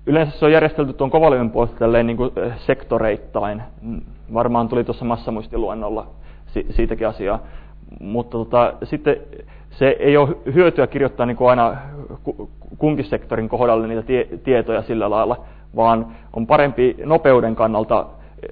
Yleensä se on järjestelty tuon kovalevyn puolesta tälleen niin kuin sektoreittain. Varmaan tuli tuossa massamuistiluennolla siitäkin asiaa. Mutta sitten se ei ole hyötyä kirjoittaa niin kuin aina kunkin sektorin kohdalle niitä tietoja sillä lailla, vaan on parempi nopeuden kannalta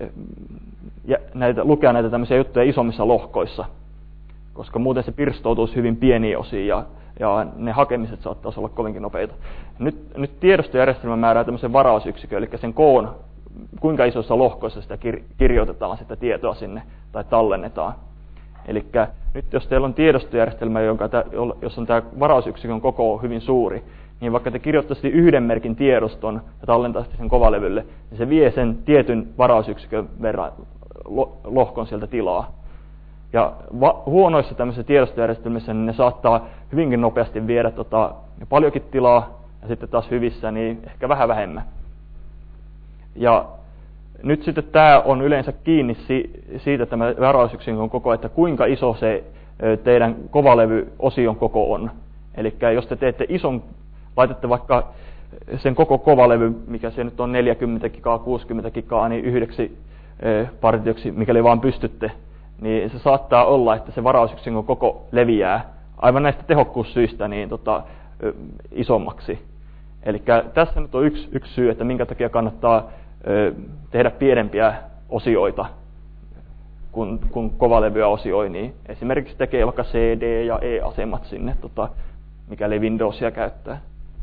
lukea näitä tämmöisiä juttuja isommissa lohkoissa, koska muuten se pirstoutuisi hyvin pieniin osiin ja ne hakemiset saattaisi olla kovinkin nopeita. Nyt tiedostojärjestelmä määrää tämmöisen varausyksikön, eli sen koon, kuinka isoissa lohkoissa sitä kirjoitetaan sitä tietoa sinne tai tallennetaan. Eli nyt jos teillä on tiedostojärjestelmä, jossa on tämä varausyksikön koko hyvin suuri, niin vaikka te kirjoittaisitte yhden merkin tiedoston ja tallentaisitte sen kovalevylle, niin se vie sen tietyn varausyksikön verran lohkon sieltä tilaa. Ja huonoissa tämmöisissä tiedostojärjestelmissä niin ne saattaa hyvinkin nopeasti viedä paljonkin tilaa, ja sitten taas hyvissä niin ehkä vähän vähemmän. Ja nyt sitten tämä on yleensä kiinni siitä tämä varausyksikön koko, että kuinka iso se teidän kovalevyosion koko on. Eli jos te teette laitatte vaikka sen koko kovalevy, mikä se nyt on 40 gigaa, 60 gigaa, niin yhdeksi partioksi, mikäli vaan pystytte, niin se saattaa olla, että se varausyksikön koko leviää aivan näistä tehokkuussyistä niin isommaksi. Eli tässä nyt on yksi syy, että minkä takia kannattaa tehdä pienempiä osioita, kun kovalevyä osioi, niin esimerkiksi tekee vaikka CD- ja E-asemat sinne, mikäli Windowsia käyttää.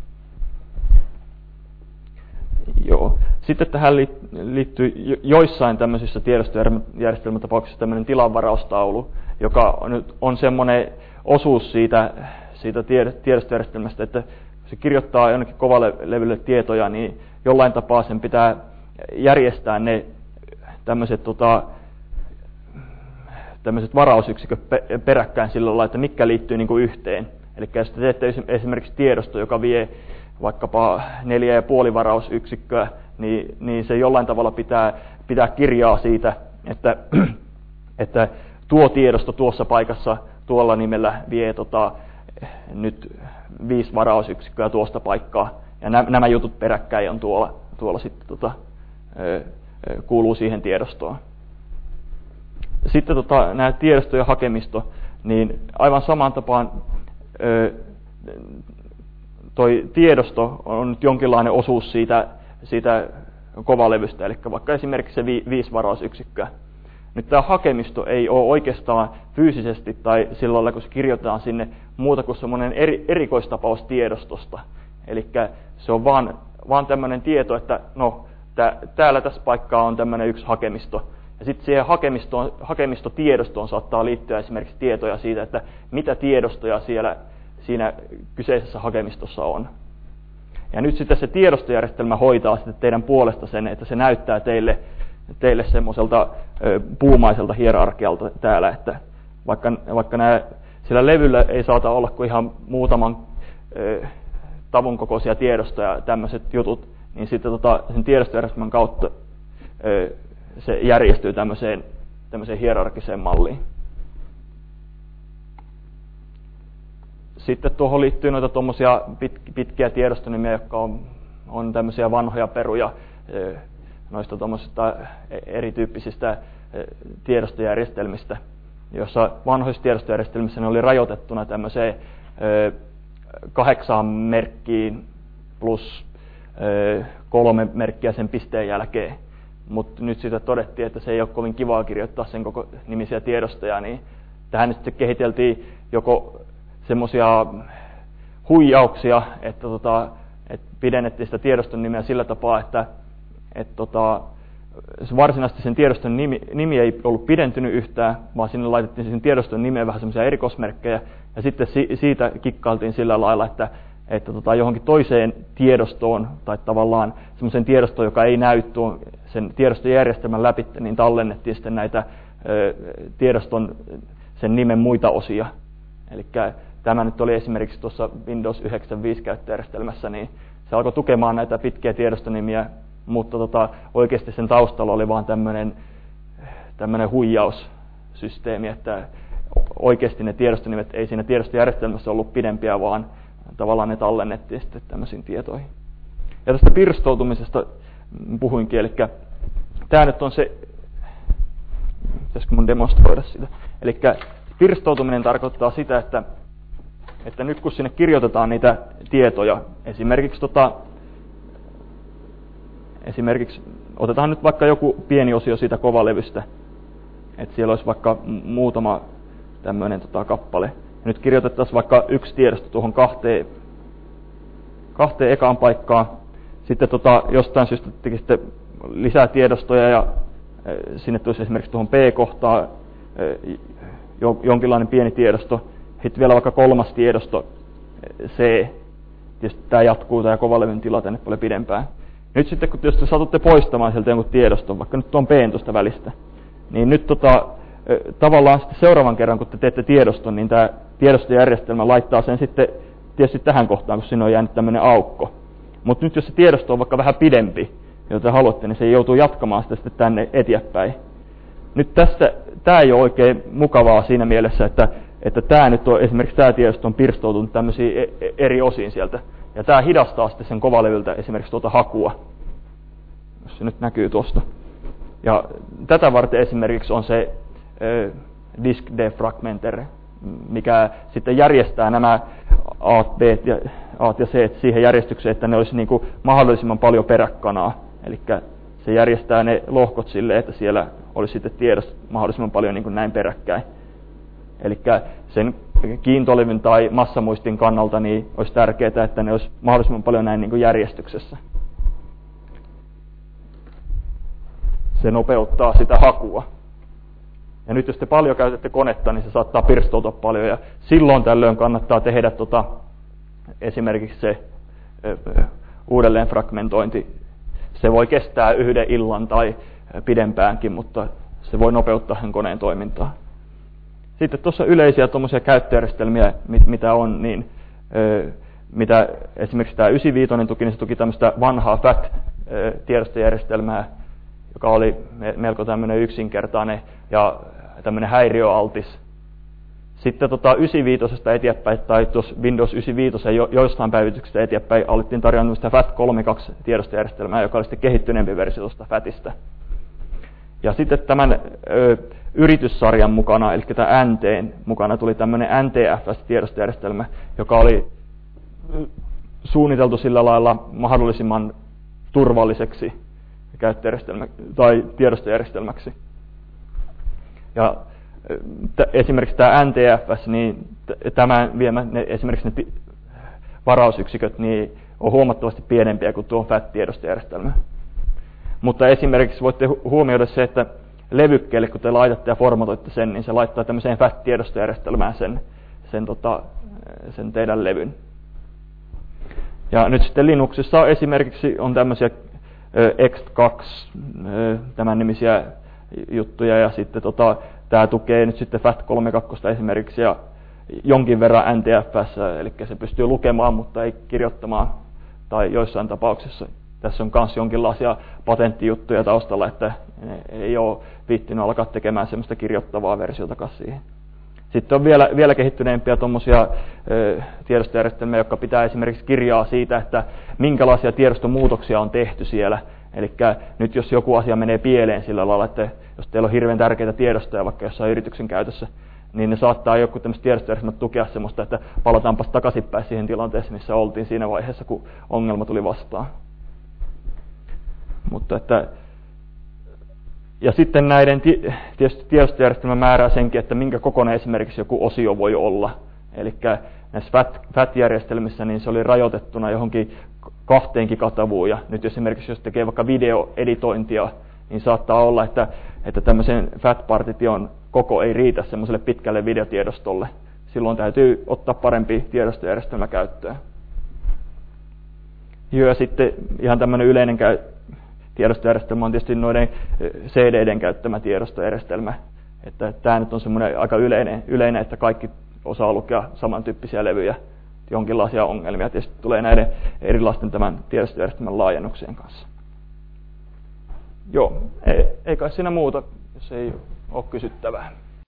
Joo. Sitten tähän liittyy joissain tämmöisissä tiedostojärjestelmätapauksissa tämmöinen tilanvaraustaulu, joka nyt on semmoinen osuus siitä tiedostojärjestelmästä, että se kirjoittaa jonnekin kovalevylle tietoja, niin jollain tapaa sen pitää järjestää ne tämmöiset varausyksiköt peräkkäin sillä lailla, että mitkä liittyy niin kuin yhteen. Eli jos te teette esimerkiksi tiedosto, joka vie vaikkapa 4,5 varausyksikköä, niin se jollain tavalla pitää kirjaa siitä, että tuo tiedosto tuossa paikassa tuolla nimellä vie nyt 5 varausyksikköä tuosta paikkaa. Ja nämä jutut peräkkäin on tuolla sitten kuuluu siihen tiedostoon. Sitten nämä tiedosto ja hakemisto, niin aivan samaan tapaan toi tiedosto on nyt jonkinlainen osuus siitä kovalevystä, eli vaikka esimerkiksi se 5 varausyksikköä. Nyt tämä hakemisto ei ole oikeastaan fyysisesti tai sillä lailla, kun se kirjoitetaan sinne muuta kuin semmoinen erikoistapaus tiedostosta. Eli se on vaan tämmöinen tieto, että no, täällä tässä paikkaa on tämmöinen yksi hakemisto. Ja sitten siihen hakemistotiedostoon saattaa liittyä esimerkiksi tietoja siitä, että mitä tiedostoja siinä kyseisessä hakemistossa on. Ja nyt sitten se tiedostojärjestelmä hoitaa sitten teidän puolesta sen, että se näyttää teille semmoiselta puumaiselta hierarkialta täällä, että vaikka sillä levyllä ei saata olla kuin ihan muutaman tavun kokoisia tiedostoja ja tämmöiset jutut, niin sitten sen tiedostojärjestelmän kautta se järjestyy tämmöiseen hierarkiseen malliin. Sitten tuohon liittyy noita tuommoisia pitkiä tiedostonimiä, jotka on tämmöisiä vanhoja peruja noista tuommoisista erityyppisistä tiedostojärjestelmistä, jossa vanhoissa tiedostojärjestelmissä ne oli rajoitettuna tämmöiseen 8 merkkiin plus 3 merkkiä sen pisteen jälkeen. Mutta nyt siitä todettiin, että se ei ole kovin kivaa kirjoittaa sen koko nimisiä tiedostoja, niin tähän nyt sitten kehiteltiin joko semmoisia huijauksia, että pidennettiin sitä tiedoston nimeä sillä tapaa, että varsinaisesti sen tiedoston nimi ei ollut pidentynyt yhtään, vaan sinne laitettiin sen tiedoston nimeen vähän semmoisia erikoismerkkejä, ja sitten siitä kikkailtiin sillä lailla, että johonkin toiseen tiedostoon, tai tavallaan semmoisen tiedostoon, joka ei näy sen tiedostojärjestelmän läpi, niin tallennettiin sitten näitä tiedoston sen nimen muita osia. Eli tämä nyt oli esimerkiksi tuossa Windows 95 käyttöjärjestelmässä, niin se alkoi tukemaan näitä pitkiä tiedostonimiä, mutta oikeasti sen taustalla oli vaan tämmöinen huijaussysteemi, että oikeasti ne tiedostonimet ei siinä tiedostojärjestelmässä ollut pidempiä, vaan tavallaan ne tallennettiin sitten tämmöisiin tietoihin. Ja tästä pirstoutumisesta puhuinkin, eli tämä nyt on se, pitäisikö mun demonstroida sitä. Eli pirstoutuminen tarkoittaa sitä, että nyt kun sinne kirjoitetaan niitä tietoja, esimerkiksi otetaan nyt vaikka joku pieni osio siitä kovalevystä, että siellä olisi vaikka muutama tämmöinen kappale. Ja nyt kirjoitettaisiin vaikka yksi tiedosto tuohon kahteen ekaan paikkaan. Sitten jostain syystä tekisitte lisää tiedostoja ja sinne tulisi esimerkiksi tuohon B-kohtaan jonkinlainen pieni tiedosto. Sitten vielä vaikka kolmas tiedosto C. Tietysti tämä jatkuu, tämä kovalevyn tila tänne paljon pidempään. Nyt sitten, kun te satutte poistamaan sieltä jonkun tiedoston, vaikka nyt tuon B:n tuosta välistä, niin nyt tavallaan sitten seuraavan kerran, kun te teette tiedoston, niin tämä tiedostojärjestelmä laittaa sen sitten tietysti tähän kohtaan, kun siinä on jäänyt tämmöinen aukko. Mutta nyt jos se tiedosto on vaikka vähän pidempi, jota haluatte, niin se joutuu jatkamaan sitä sitten tänne eteenpäin. Nyt tässä tämä ei ole oikein mukavaa siinä mielessä, että tämä nyt on, esimerkiksi tämä tiedosto on pirstoutunut tämmöisiin eri osiin sieltä. Ja tämä hidastaa sitten sen kovalevyltä esimerkiksi hakua, jos se nyt näkyy tuosta. Ja tätä varten esimerkiksi on se disk defragmenter, mikä sitten järjestää nämä A, B ja C siihen järjestykseen, että ne olisi niin kuin mahdollisimman paljon peräkkanaa. Eli se järjestää ne lohkot sille, että siellä olisi sitten tiedossa mahdollisimman paljon niin kuin näin peräkkäin. Eli sen kiintolevyn tai massamuistin kannalta niin olisi tärkeää, että ne olisi mahdollisimman paljon näin niin kuin järjestyksessä. Se nopeuttaa sitä hakua. Ja nyt jos te paljon käytätte konetta, niin se saattaa pirstoutua paljon. Ja silloin tällöin kannattaa tehdä esimerkiksi se uudelleenfragmentointi. Se voi kestää yhden illan tai pidempäänkin, mutta se voi nopeuttaa sen koneen toimintaa. Sitten tuossa yleisiä tuommoisia käyttöjärjestelmiä, mitä on, niin mitä esimerkiksi tämä 95 tuki, niin se tuki tämmöistä vanhaa FAT-tiedostojärjestelmää, joka oli melko tämmöinen yksinkertainen ja tämmöinen häiriöaltis. Sitten 95 eteenpäin, tai tuossa Windows 95 joistain päivityksestä eteenpäin, alettiin tarjoamaan sitä FAT32-tiedostojärjestelmää, joka oli sitten kehittyneempi versio tuosta FATista. Ja sitten tämän yrityssarjan mukana, eli tämä NT:n mukana, tuli tämmöinen NTFS-tiedostojärjestelmä, joka oli suunniteltu sillä lailla mahdollisimman turvalliseksi tai tiedostojärjestelmäksi. Ja esimerkiksi tämä NTFS, niin tämän viemä esimerkiksi ne varausyksiköt niin on huomattavasti pienempiä kuin tuo FAT-tiedostojärjestelmä. Mutta esimerkiksi voitte huomioida se, että levykkeelle, kun te laitatte ja formatoitte sen, niin se laittaa tämmöiseen FAT-tiedostojärjestelmään sen teidän levyn. Ja nyt sitten Linuxissa esimerkiksi on tämmöisiä ext2 tämän nimisiä juttuja, ja sitten tämä tukee nyt sitten FAT32 esimerkiksi ja jonkin verran NTFS, eli se pystyy lukemaan, mutta ei kirjoittamaan, tai joissain tapauksissa. Tässä on myös jonkinlaisia patenttijuttuja taustalla, että ei ole viittinyt alkaa tekemään semmoista kirjoittavaa versiota siihen. Sitten on vielä kehittyneempiä tuommoisia tiedostojärjestelmiä, jotka pitää esimerkiksi kirjaa siitä, että minkälaisia tiedostomuutoksia on tehty siellä. Eli nyt jos joku asia menee pieleen sillä lailla, että jos teillä on hirveän tärkeitä tiedostoja vaikka jossain yrityksen käytössä, niin ne saattaa joku tämmöiset tiedostojärjestelmät tukea semmoista, että palataanpas takaisinpäin siihen tilanteeseen, missä oltiin siinä vaiheessa, kun ongelma tuli vastaan. Ja sitten näiden tietysti tiedostojärjestelmä määrää senkin, että minkä kokoinen esimerkiksi joku osio voi olla. Eli näissä FAT-järjestelmissä niin se oli rajoitettuna johonkin 2 gigatavuun. Ja nyt esimerkiksi jos tekee vaikka videoeditointia, niin saattaa olla, että tämmöisen FAT-partition koko ei riitä semmoiselle pitkälle videotiedostolle. Silloin täytyy ottaa parempi tiedostojärjestelmä käyttöön. Ja sitten ihan tämmöinen yleinen tiedostojärjestelmä on tietysti noiden CD:den käyttämä tiedostojärjestelmä. Että tämä nyt on semmoinen aika yleinen, että kaikki osaa lukea samantyyppisiä levyjä. Jonkinlaisia ongelmia tietysti tulee näiden erilaisten tämän tiedostojärjestelmän laajennuksien kanssa. Joo, ei kai siinä muuta, jos ei ole kysyttävää.